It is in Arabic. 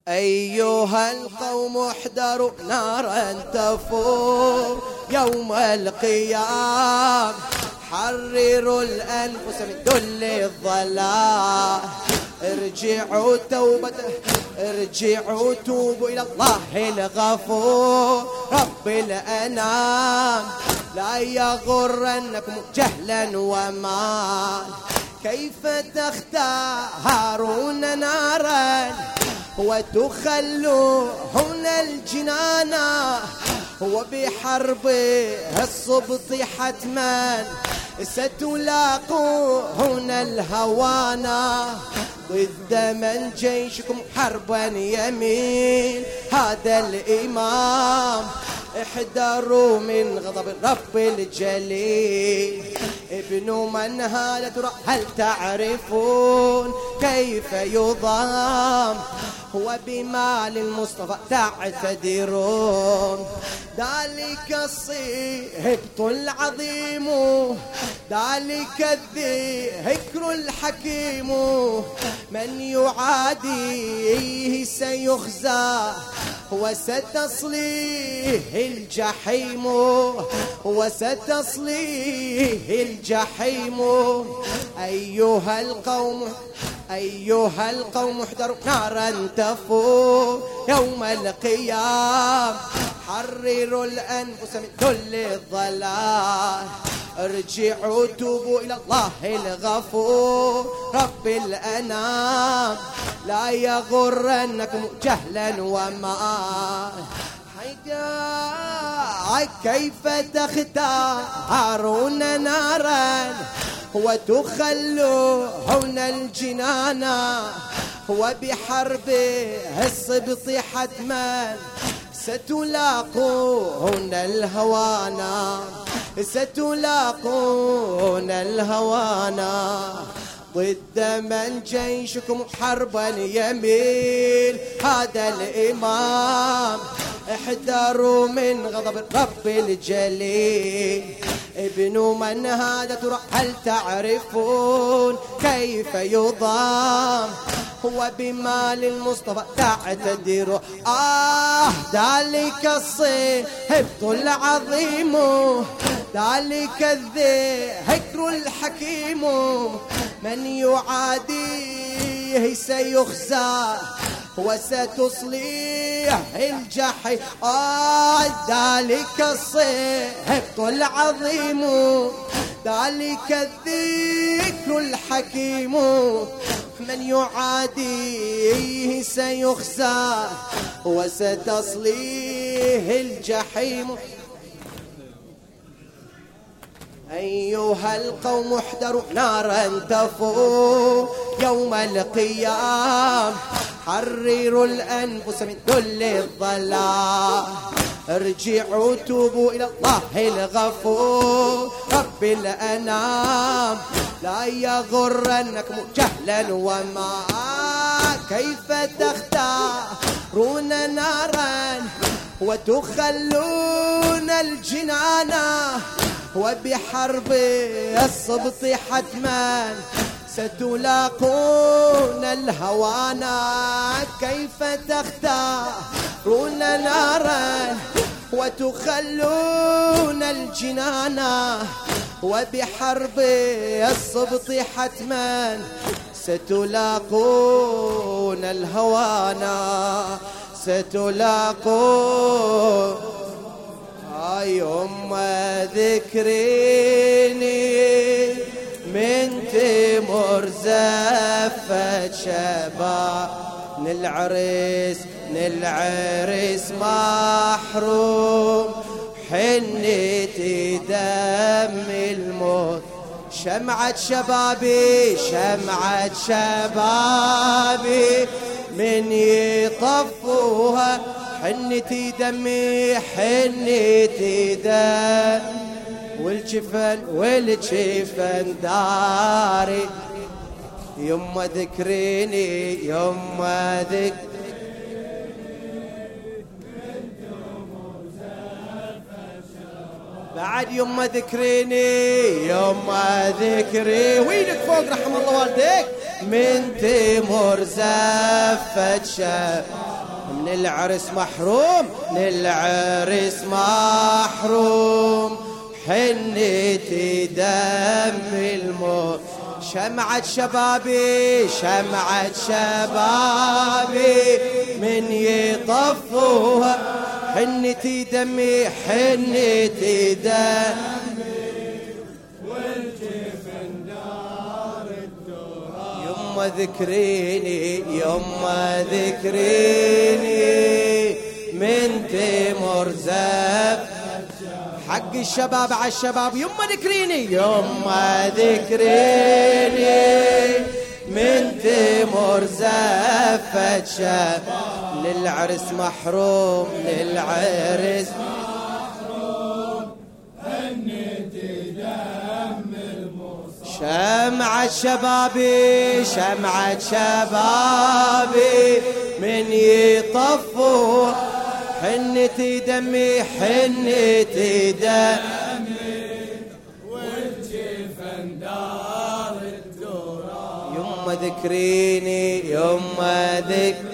أيها القوم احذروا نارا تفور يوم القيام، حرروا الأنفس من ذل الضلال، ارجعوا توبوا إلى الله الغفور رب الأنام. لا يغرنكم جهلا ومال، كيف تختارون نارا وتخلون الجنانا، وبحرب الصبط حتما ستلاقون الهوانا. ضد من جيشكم حربا يمين هذا الإمام، احذروا من غضب الرب الجليل. ابن من هذا ترى هل تعرفون كيف يضام، وبمال المصطفى تعتذرون. ذلك الصهبط العظيم، ذلك الذكر الحكيم، من يعاديه سيخزى وستصليه الجحيم، وستصليه الجحيم. أيها القوم احذروا نارا تفور يوم القيام، حرروا الأنفس من ذل الضلال، ارجعوا توبوا إلى الله الغفور رب الأنام. لا يغرنكم جهلا ومال، كيف تختارون نارا وتخلون الجنانا، وبحرب الصبط حتما ستلاقون الهوانا، ستلاقون الهوانا. ضد من جيشكم حربا يميل هذا الإمام، احذروا من غضب الرب الجليل. ابن من هذا ترى هل تعرفون كيف يضام، هو بمال المصطفى تعتذر. ذلك الصهبط العظيم، ذلك الذكر الحكيم، من يعاديه سيخزى وستصليه الجحيم. ذلك الصهبط العظيم، ذلك الذكر الحكيم، من يعاديه سيخزى وستصليه الجحيم. أيها القوم احذروا نارا تفور يوم القيام، حرروا الأنفس من ذل الضلال، ارجعوا توبوا إلى الله الغفور رب الأنام. لا يغرنكم جهلا وما، كيف تختارون نارا وتخلون الجنانا، وبحرب الصبط حتما ستلاقون الهوانا. كيف تختارون نارا وتخلون الجنانا، وبحرب الصبط حتما ستلاقون الهوانا، ستلاقون. يوم ذكريني من تمر زفت شباب، نلعرس محروم، حنتي دم الموت. شمعة شبابي من يطفوها، حنتي دمي حنتي دم، والجفن داري. يما ذكريني يما بعد يما ذكريني يما ذكري. وينك فوق رحم الله والديك. من تمر زفت شاب للعرس محروم للعرس محروم حنتي دم الموت شمعة شبابي شمعة شبابي من يطفوها حنتي دمي حنتي دمي والجفن دار الدرا يما ذكريني يما ذكريني من تمر زف حق الشباب على الشباب يما ذكريني يما ذكريني من تمر زفت شاب للعرس محروم للعرس محروم هنتي دم المصاب شمعة شبابي شمعة شبابي من يطفوا حنتي دمي حنتي دمي والجفن دار الدرا يما ذكريني يما ذكريني